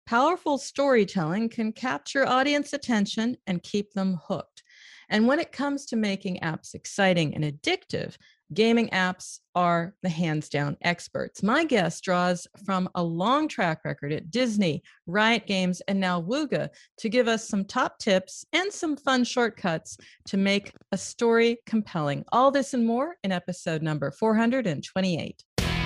Powerful storytelling can capture audience attention and keep them hooked. And when it comes to making apps exciting and addictive, gaming apps are the hands down experts. My guest draws from a long track record at Disney, Riot Games, and now Wooga to give us some top tips and some fun shortcuts to make a story compelling. All this and more in episode number 428.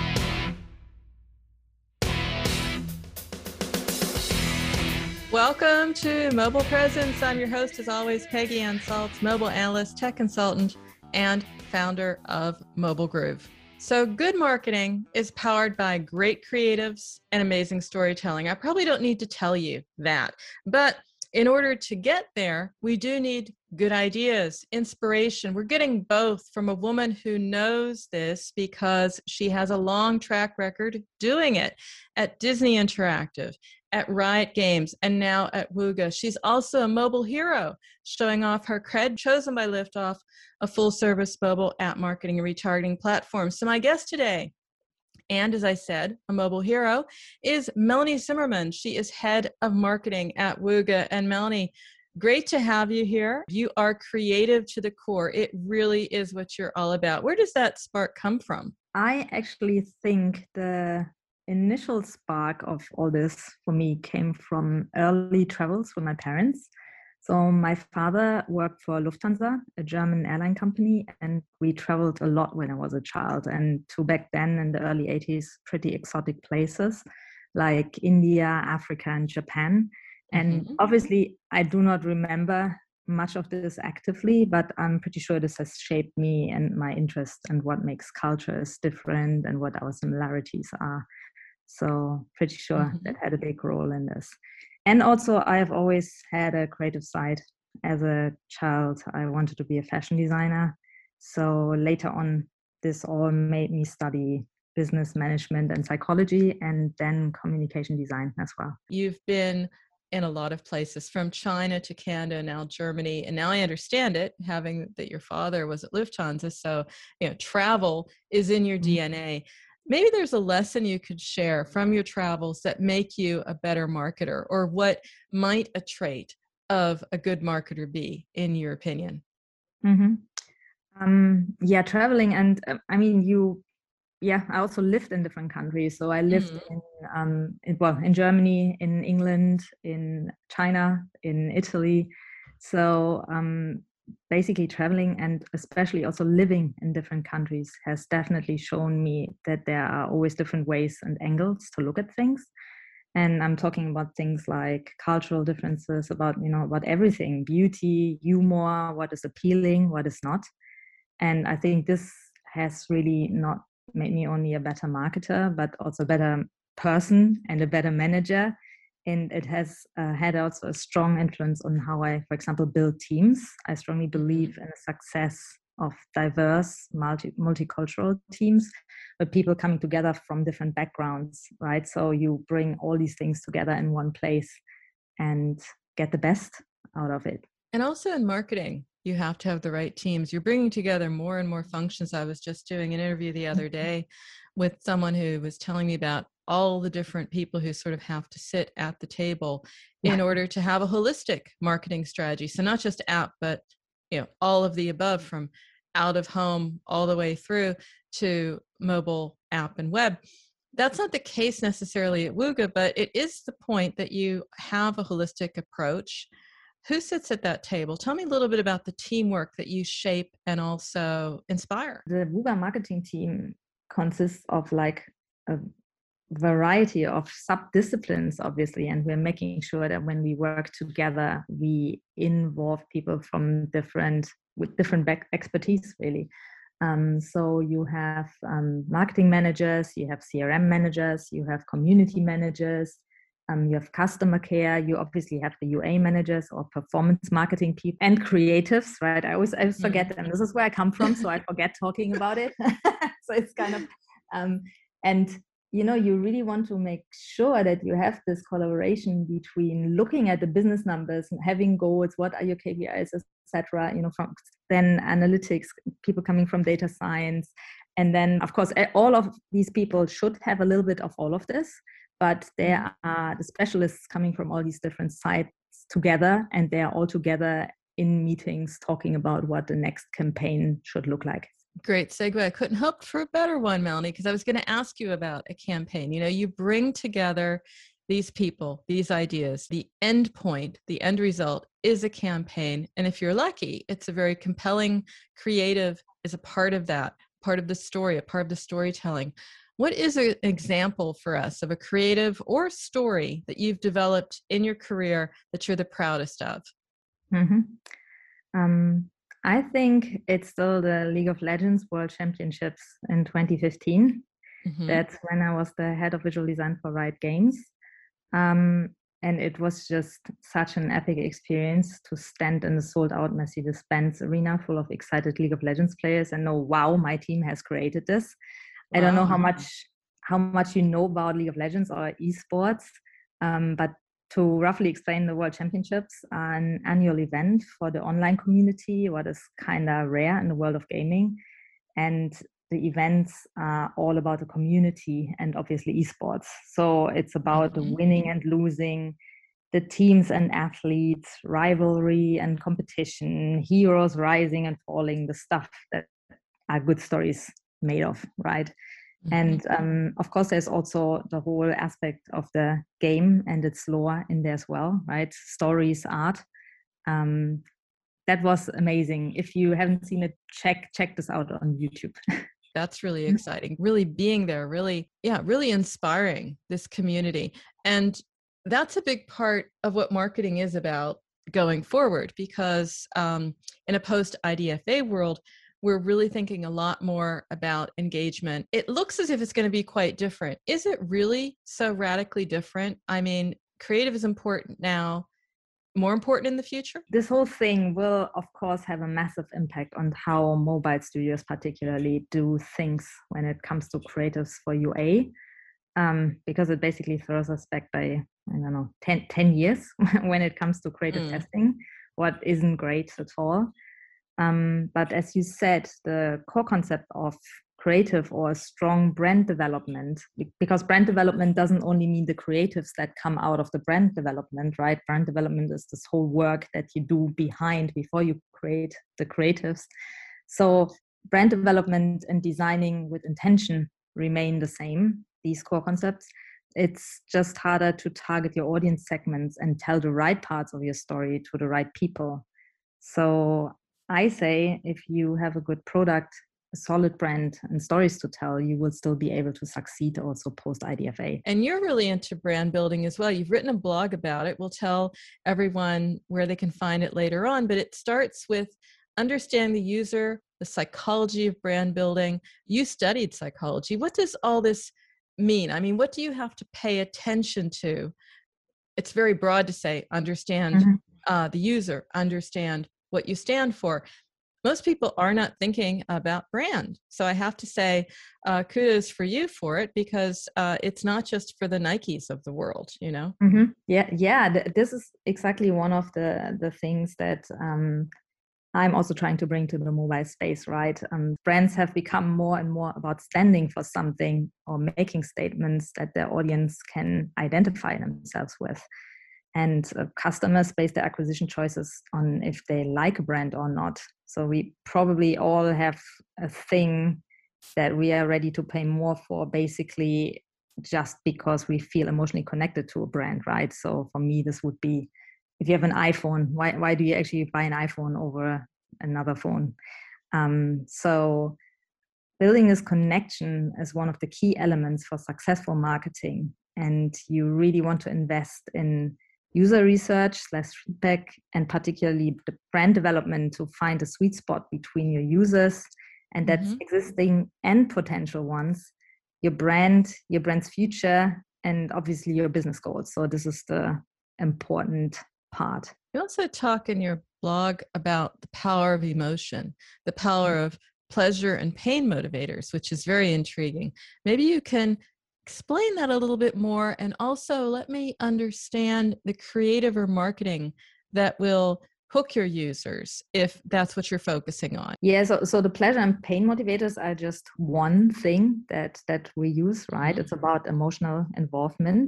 Welcome to Mobile Presence. I'm your host, as always, Peggy Ann Saltz, mobile analyst, tech consultant, and founder of Mobile Groove. So good marketing is powered by great creatives and amazing storytelling. I probably don't need to tell you that, but in order to get there, we do need good ideas, inspiration. We're getting both from a woman who knows this because she has a long track record doing it at Disney Interactive, at Riot Games, and now at Wooga. She's also a mobile hero, showing off her cred, chosen by Liftoff, a full-service mobile app marketing and retargeting platform. So my guest today, and as I said, a mobile hero, is Melanie Zimmerman. She is head of marketing at Wooga. And Melanie, great to have you here. You are creative to the core. It really is what you're all about. Where does that spark come from? I actually think the initial spark of all this for me came from early travels with my parents. So my father worked for Lufthansa, a German airline company, and we traveled a lot when I was a child, and to back then in the early 80s, pretty exotic places like India, Africa, and Japan. And obviously, I do not remember much of this actively, but I'm pretty sure this has shaped me and my interest and what makes cultures different and what our similarities are. So pretty sure that had a big role in this. And also, I have always had a creative side. As a child, I wanted to be a fashion designer. So later on, this all made me study business management and psychology, and then communication design as well. You've been in a lot of places, from China to Canada, now Germany, and now I understand it, having that your father was at Lufthansa. So, travel is in your DNA. Maybe there's a lesson you could share from your travels that make you a better marketer, or what might a trait of a good marketer be, in your opinion? Traveling. And I also lived in different countries. So I lived in Germany, in England, in China, in Italy. So basically traveling and especially also living in different countries has definitely shown me that there are always different ways and angles to look at things. And I'm talking about things like cultural differences, about everything, beauty, humor, what is appealing, what is not. And I think this has really not made me only a better marketer, but also a better person and a better manager. And it has had also a strong influence on how I, for example, build teams. I strongly believe in the success of diverse, multicultural teams, with people coming together from different backgrounds, right? So you bring all these things together in one place and get the best out of it. And also in marketing, you have to have the right teams. You're bringing together more and more functions. I was just doing an interview the other day with someone who was telling me about all the different people who sort of have to sit at the table in order to have a holistic marketing strategy. So not just app, but all of the above, from out of home all the way through to mobile app and web. That's not the case necessarily at Wooga, but it is the point that you have a holistic approach. Who sits at that table? Tell me a little bit about the teamwork that you shape and also inspire. The Wooga marketing team consists of like a variety of sub-disciplines, obviously, and we're making sure that when we work together, we involve people from different expertise, really. So you have marketing managers, you have CRM managers, you have community managers, you have customer care, you obviously have the UA managers or performance marketing people, and creatives, right? I always forget them. This is where I come from, so I forget talking about it. So it's kind of, and you really want to make sure that you have this collaboration between looking at the business numbers and having goals, what are your KPIs, etc. From then analytics, people coming from data science. And then, of course, all of these people should have a little bit of all of this. but there are the specialists coming from all these different sites together, and they are all together in meetings talking about what the next campaign should look like. Great segue. I couldn't hope for a better one, Melanie, because I was going to ask you about a campaign. You know, you bring together these people, these ideas. The end point, the end result is a campaign. And if you're lucky, it's a very compelling, creative is a part of that, part of the story, a part of the storytelling. What is an example for us of a creative or story that you've developed in your career that you're the proudest of? I think it's still the League of Legends World Championships in 2015. That's when I was the head of visual design for Riot Games. And it was just such an epic experience to stand in the sold-out Mercedes-Benz arena full of excited League of Legends players and know, wow, my team has created this. Wow. I don't know how much you know about League of Legends or esports, but to roughly explain, the World Championships are an annual event for the online community, what is kind of rare in the world of gaming. And the events are all about the community and obviously esports. So it's about the winning and losing, the teams and athletes, rivalry and competition, heroes rising and falling, the stuff that are good stories made of, right? And of course, there's also the whole aspect of the game and its lore in there as well, right? Stories, art. That was amazing. If you haven't seen it, check this out on YouTube. That's really exciting. Really being there, really inspiring this community. And that's a big part of what marketing is about going forward, because in a post-IDFA world, we're really thinking a lot more about engagement. It looks as if it's going to be quite different. Is it really so radically different? I mean, creative is important now, more important in the future? This whole thing will, of course, have a massive impact on how mobile studios particularly do things when it comes to creatives for UA, because it basically throws us back by, 10 years when it comes to creative testing, what isn't great at all. But as you said, the core concept of creative or strong brand development, because brand development doesn't only mean the creatives that come out of the brand development, right? Brand development is this whole work that you do behind before you create the creatives. So brand development and designing with intention remain the same, these core concepts. It's just harder to target your audience segments and tell the right parts of your story to the right people. So I say, if you have a good product, a solid brand and stories to tell, you will still be able to succeed also post IDFA. And you're really into brand building as well. You've written a blog about it. We'll tell everyone where they can find it later on, but it starts with understanding the user, the psychology of brand building. You studied psychology. What does all this mean? I mean, what do you have to pay attention to? It's very broad to say, understand the user, understand what you stand for. Most people are not thinking about brand. So I have to say kudos for you for it, because it's not just for the Nikes of the world, you know? Yeah. This is exactly one of the things that I'm also trying to bring to the mobile space, right? Brands have become more and more about standing for something or making statements that their audience can identify themselves with. And customers base their acquisition choices on if they like a brand or not. So we probably all have a thing that we are ready to pay more for, basically just because we feel emotionally connected to a brand, right? So for me, this would be, if you have an iPhone, why do you actually buy an iPhone over another phone? So building this connection is one of the key elements for successful marketing. And you really want to invest in user research / feedback, and particularly the brand development to find a sweet spot between your users, and that's existing and potential ones, your brand's future, and obviously your business goals. So this is the important part. You also talk in your blog about the power of emotion, the power of pleasure and pain motivators, which is very intriguing. Maybe you can explain that a little bit more, and also let me understand the creative or marketing that will hook your users if that's what you're focusing on? Yeah, so the pleasure and pain motivators are just one thing that we use, right? It's about emotional involvement.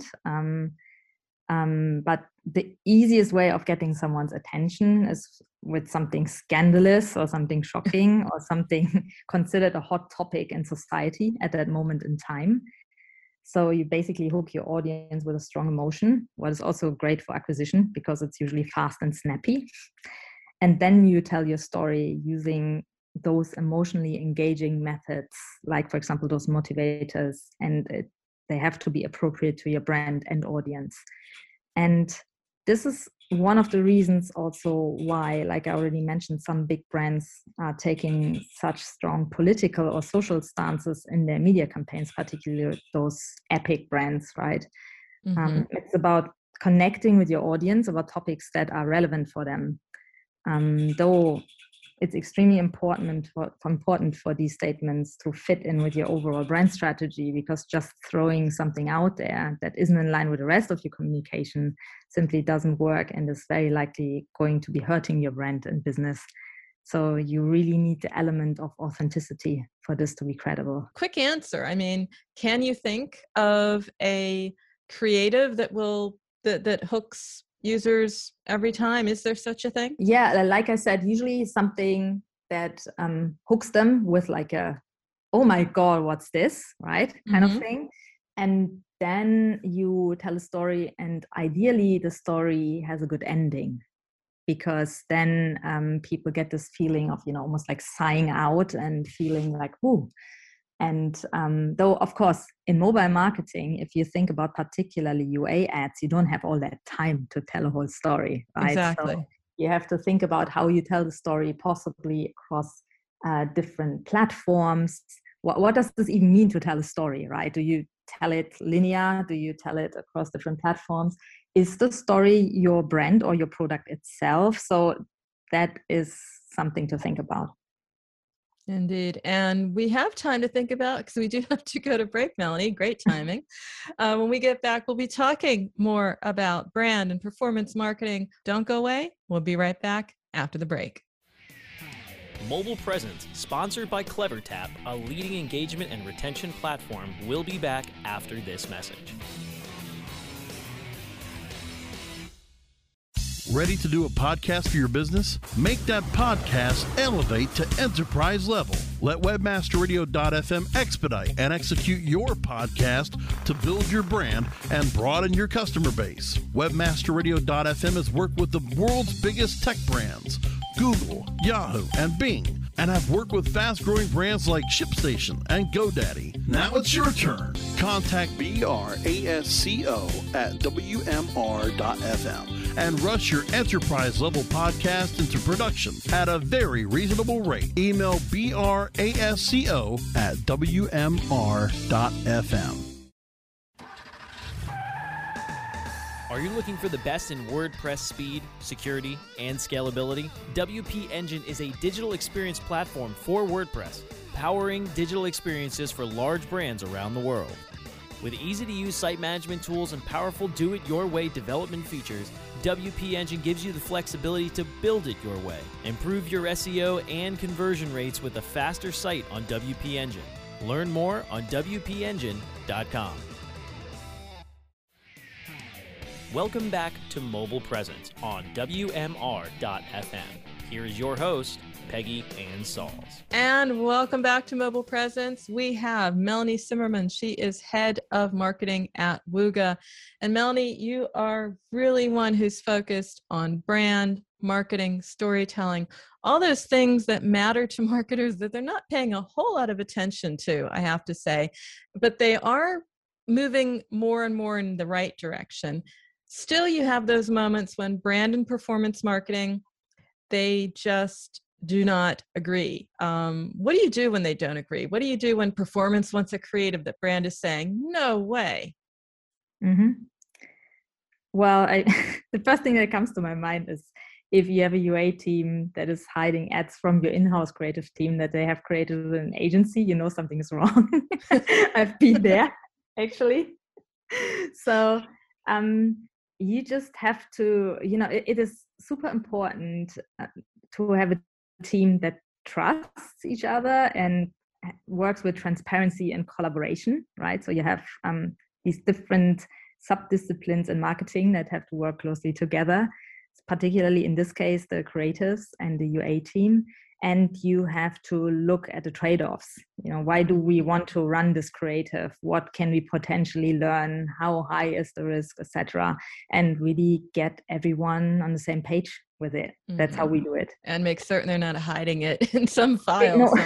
But the easiest way of getting someone's attention is with something scandalous or something shocking or something considered a hot topic in society at that moment in time. So you basically hook your audience with a strong emotion, what is also great for acquisition because it's usually fast and snappy. And then you tell your story using those emotionally engaging methods, like, for example, those motivators, and they have to be appropriate to your brand and audience. And this is one of the reasons also why, like I already mentioned, some big brands are taking such strong political or social stances in their media campaigns, particularly those epic brands, right? It's about connecting with your audience about topics that are relevant for them. Though it's extremely important for these statements to fit in with your overall brand strategy, because just throwing something out there that isn't in line with the rest of your communication simply doesn't work and is very likely going to be hurting your brand and business. So you really need the element of authenticity for this to be credible. Quick answer. I mean, can you think of a creative that hooks users every time? Is there such a thing? Yeah, like I said, usually something that hooks them with like a, oh my God, what's this, right? Kind of thing. And then you tell a story, and ideally the story has a good ending, because then people get this feeling of, almost like sighing out and feeling like, ooh. And though, of course, in mobile marketing, if you think about particularly UA ads, you don't have all that time to tell a whole story, right? Exactly. So you have to think about how you tell the story, possibly across different platforms. What does this even mean to tell a story, right? Do you tell it linear? Do you tell it across different platforms? Is the story your brand or your product itself? So that is something to think about. Indeed. And we have time to think about, because we do have to go to break, Melanie. Great timing. When we get back, we'll be talking more about brand and performance marketing. Don't go away. We'll be right back after the break. Mobile Presence, sponsored by CleverTap, a leading engagement and retention platform, will be back after this message. Ready to do a podcast for your business? Make that podcast elevate to enterprise level. Let webmasterradio.fm expedite and execute your podcast to build your brand and broaden your customer base. Webmasterradio.fm has worked with the world's biggest tech brands, Google, Yahoo, and Bing, and have worked with fast-growing brands like ShipStation and GoDaddy. Now it's your turn. Contact BRASCO at WMR.fm and rush your enterprise-level podcast into production at a very reasonable rate. Email BRASCO at WMR.fm. Are you looking for the best in WordPress speed, security, and scalability? WP Engine is a digital experience platform for WordPress, powering digital experiences for large brands around the world. With easy-to-use site management tools and powerful do-it-your-way development features, WP Engine gives you the flexibility to build it your way. Improve your SEO and conversion rates with a faster site on WP Engine. Learn more on WPEngine.com. Welcome back to Mobile Presence on WMR.fm. Here is your host, Peggy Ann Salz. And welcome back to Mobile Presence. We have Melanie Simmerman. She is head of marketing at Wooga. And Melanie, you are really one who's focused on brand, marketing, storytelling, all those things that matter to marketers that they're not paying a whole lot of attention to, I have to say, but they are moving more and more in the right direction. Still, you have those moments when brand and performance marketing, they just do not agree. What do you do when they don't agree? What do you do when performance wants a creative that brand is saying, no way? Mm-hmm. Well, the first thing that comes to my mind is if you have a UA team that is hiding ads from your in-house creative team that they have created with an agency, you know something is wrong. I've been there, actually. So you just have to, it is super important to have a team that trusts each other and works with transparency and collaboration, right? So you have these different sub-disciplines in marketing that have to work closely together, particularly in this case, the creatives and the UA team. And you have to look at the trade-offs. Why do we want to run this creative? What can we potentially learn? How high is the risk, etc.? And really get everyone on the same page with it. That's how we do it. And make certain they're not hiding it in some file. No.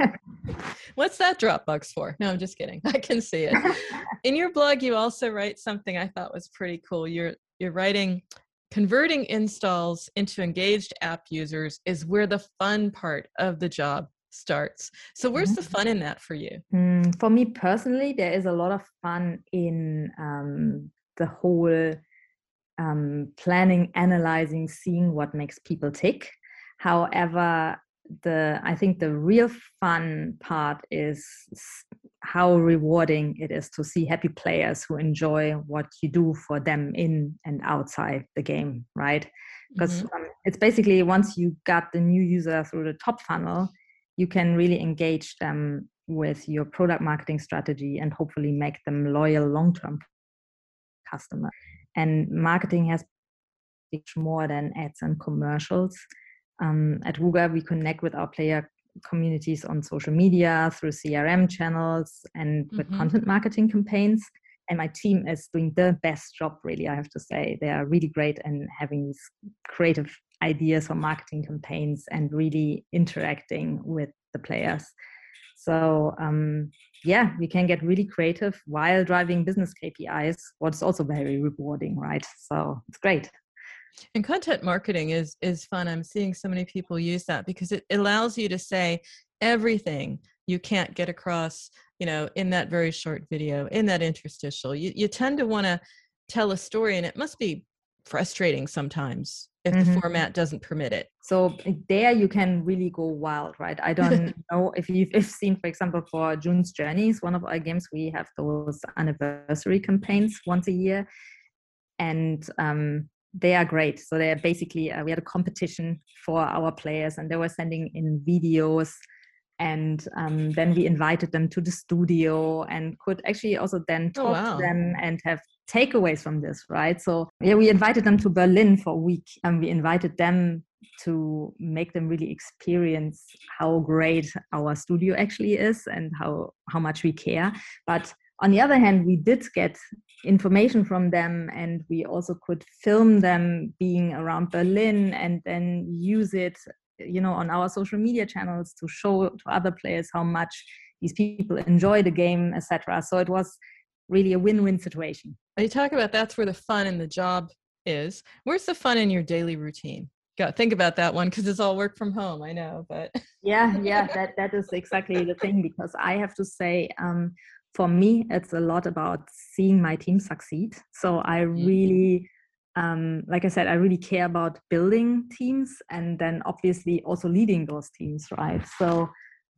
What's that Dropbox for? No, I'm just kidding. I can see it. In your blog, you also write something I thought was pretty cool. You're writing, converting installs into engaged app users is where the fun part of the job starts. So where's the fun in that for you? For me personally, there is a lot of fun in the whole planning, analyzing, seeing what makes people tick. However, I think the real fun part is how rewarding it is to see happy players who enjoy what you do for them in and outside the game, right? Because it's basically, once you got the new user through the top funnel, you can really engage them with your product marketing strategy and hopefully make them loyal long-term customers. And marketing has much more than ads and commercials. At Wooga, we connect with our player communities on social media, through CRM channels, and with content marketing campaigns. And my team is doing the best job, really, I have to say. They are really great in having these creative ideas for marketing campaigns and really interacting with the players. So we can get really creative while driving business KPIs, what's also very rewarding, right? So it's great. And content marketing is fun. I'm seeing so many people use that because it allows you to say everything you can't get across, in that very short video, in that interstitial. You tend to want to tell a story, and it must be frustrating sometimes if the format doesn't permit it. So there you can really go wild, right? I don't know if you've seen, for example, for June's Journeys, one of our games, we have those anniversary campaigns once a year. And they are great. So they're basically, we had a competition for our players, and they were sending in videos, and then we invited them to the studio and could actually also then talk to them and have takeaways from this, right? So we invited them to Berlin for a week, and we invited them to make them really experience how great our studio actually is and how much we care. But on the other hand, we did get information from them, and we also could film them being around Berlin and then use it, on our social media channels to show to other players how much these people enjoy the game, etc. So it was really a win-win situation. You talk about that's where the fun in the job is. Where's the fun in your daily routine? Got to think about that one because it's all work from home, I know, but yeah, that is exactly the thing, because I have to say, for me, it's a lot about seeing my team succeed. So I really, like I said, I really care about building teams and then obviously also leading those teams, right? So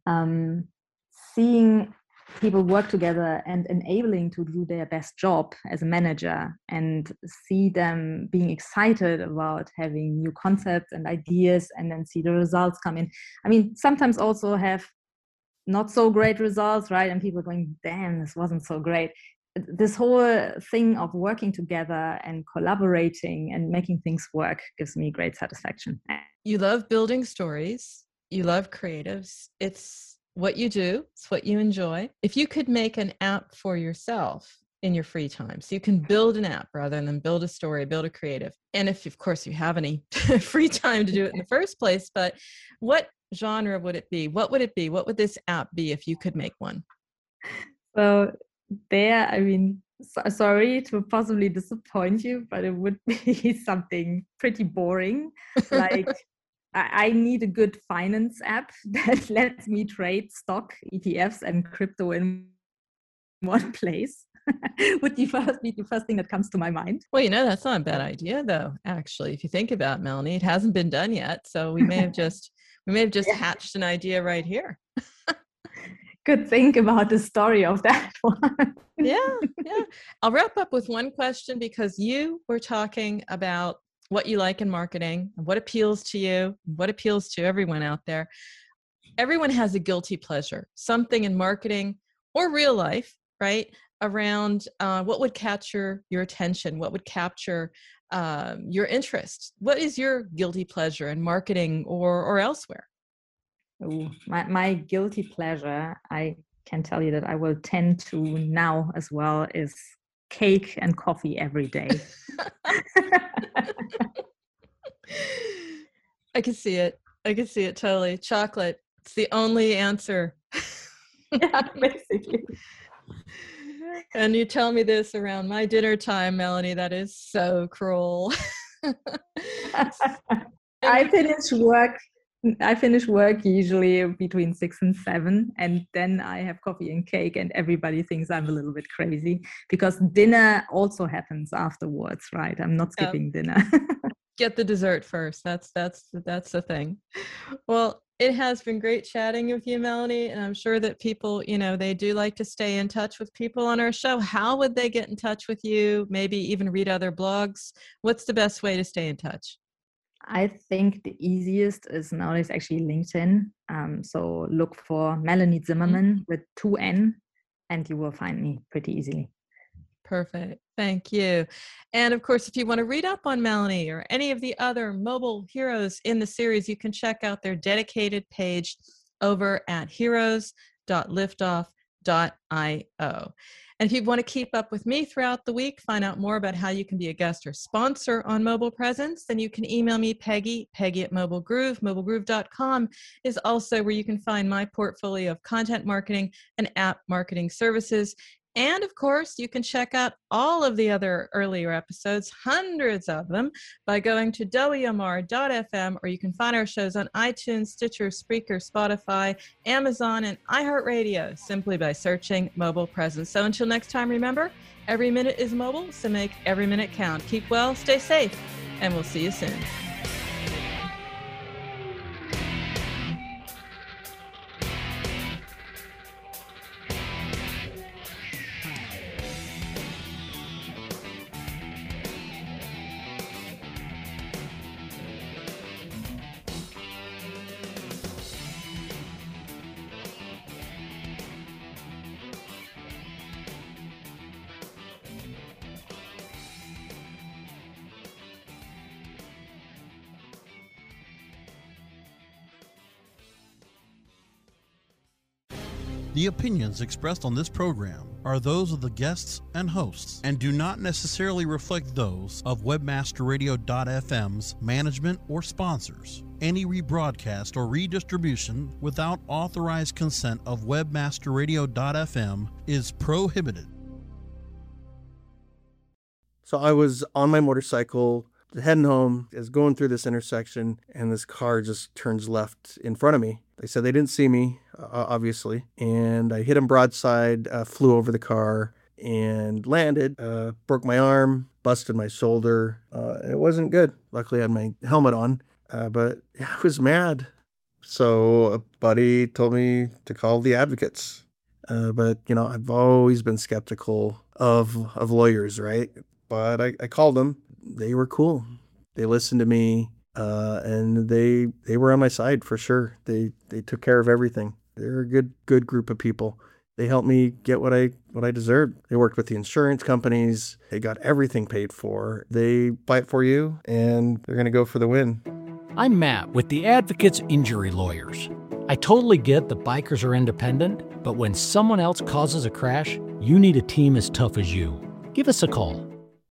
seeing people work together and enabling to do their best job as a manager, and see them being excited about having new concepts and ideas, and then see the results come in. I mean, sometimes also have not so great results, right? And people going, damn, this wasn't so great. This whole thing of working together and collaborating and making things work gives me great satisfaction. You love building stories. You love creatives. It's what you do. It's what you enjoy. If you could make an app for yourself in your free time, so you can build an app rather than build a story, build a creative. And if, of course, you have any free time to do it in the first place, but what genre would it be? What would it be? What would this app be if you could make one? So there, I mean, sorry to possibly disappoint you, but it would be something pretty boring. Like I need a good finance app that lets me trade stock, ETFs, and crypto in one place. Would be the first thing that comes to my mind. Well, that's not a bad idea, though. Actually, if you think about it, Melanie, it hasn't been done yet, so we may have just hatched an idea right here. could think about the story of that one. Yeah. I'll wrap up with one question, because you were talking about what you like in marketing, what appeals to you, what appeals to everyone out there. Everyone has a guilty pleasure, something in marketing or real life, right? Around what would capture your attention, what would capture your interest. What is your guilty pleasure in marketing or elsewhere? Ooh, my guilty pleasure, I can tell you that I will tend to now as well, is cake and coffee every day. I can see it. I can see it totally. Chocolate. It's the only answer. Yeah, basically. And you tell me this around my dinner time, Melanie. That is so cruel. I finish work usually between 6 and 7, and then I have coffee and cake, and everybody thinks I'm a little bit crazy because dinner also happens afterwards, right? I'm not skipping dinner. Get the dessert first. That's the thing. Well, it has been great chatting with you, Melanie, and I'm sure that people, they do like to stay in touch with people on our show. How would they get in touch with you? Maybe even read other blogs? What's the best way to stay in touch? I think the easiest is nowadays actually LinkedIn. So look for Melanie Zimmerman with 2 N, and you will find me pretty easily. Perfect. Thank you. And of course, if you want to read up on Melanie or any of the other mobile heroes in the series, you can check out their dedicated page over at heroes.liftoff.io. And if you want to keep up with me throughout the week, find out more about how you can be a guest or sponsor on Mobile Presence, then you can email me, Peggy at Mobile Groove. MobileGroove.com is also where you can find my portfolio of content marketing and app marketing services. And of course, you can check out all of the other earlier episodes, hundreds of them, by going to WMR.fm, or you can find our shows on iTunes, Stitcher, Spreaker, Spotify, Amazon, and iHeartRadio simply by searching Mobile Presence. So until next time, remember, every minute is mobile, so make every minute count. Keep well, stay safe, and we'll see you soon. The opinions expressed on this program are those of the guests and hosts and do not necessarily reflect those of webmasterradio.fm's management or sponsors. Any rebroadcast or redistribution without authorized consent of webmasterradio.fm is prohibited. So I was on my motorcycle heading home, is going through this intersection, and this car just turns left in front of me. They said they didn't see me, obviously, and I hit him broadside, flew over the car, and landed, broke my arm, busted my shoulder. It wasn't good. Luckily, I had my helmet on, but I was mad. So a buddy told me to call the advocates. But, I've always been skeptical of lawyers, right? But I called them. They were cool. They listened to me, and they were on my side for sure. They took care of everything. They're a good group of people. They helped me get what I deserved. They worked with the insurance companies. They got everything paid for. They fight for you, and they're going to go for the win. I'm Matt with the Advocates Injury Lawyers. I totally get that bikers are independent, but when someone else causes a crash, you need a team as tough as you. Give us a call.